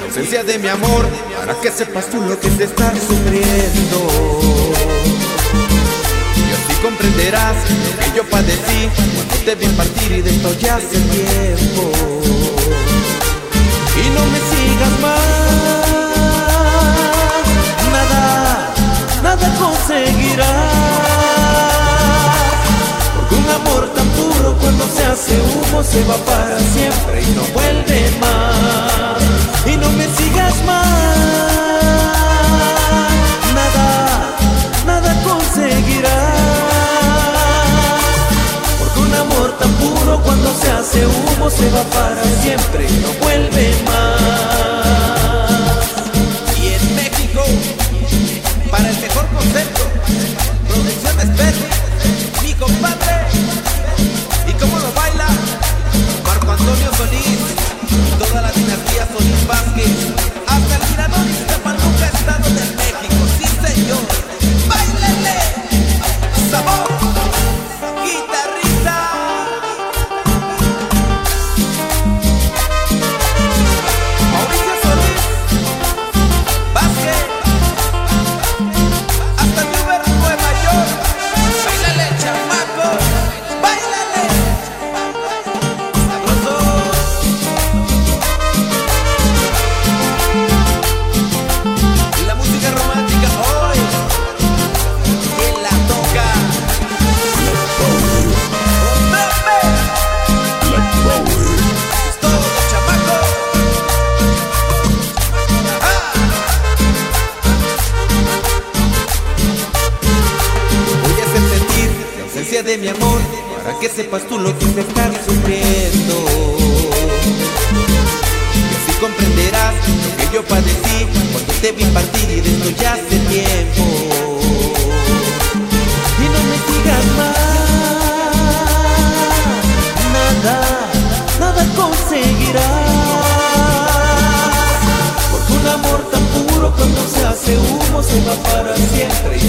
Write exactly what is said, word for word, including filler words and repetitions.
ausencia de mi amor, para que sepas tú lo que te estás sufriendo. Y así comprenderás lo que yo padecí cuando te vi partir, y de esto ya hace tiempo. Y no me sigas más, nada, nada conseguirás, porque un amor tan puro cuando se hace humo se va para siempre y no vuelve más. Y no me sigas más, nada, nada conseguirás, porque un amor tan puro cuando se hace humo se va para siempre y no vuelve más. Y en México, para el mejor concepto, Producciones Perry, mi compadre. ¿Y cómo lo baila? Marco Antonio Solís, toda la dinastía Solís Vázquez, hasta el Mirador y Iztapaluca, Estado de México. Sí, señor. ¡Báilele! ¡Sabor! ¡Guitarrita! Mauricio Solís Vázquez, hasta Uber, Nueva York. ¡Báilale, chamaco! ¡Báilale! ¡Sabroso! Y la música romántica hoy, ¿quién la toca? ¡Hombre! ¡Es todo, chamaco! ¡Ajá! Voy a hacer sentir la ausencia de mi amor, para que sepas tú lo que te estás sufriendo. Y así comprenderás lo que yo padecí cuando te vi partir, y de esto ya hace tiempo. Y no me sigas más, nada, nada conseguirás, porque un amor tan puro cuando se hace humo se va para siempre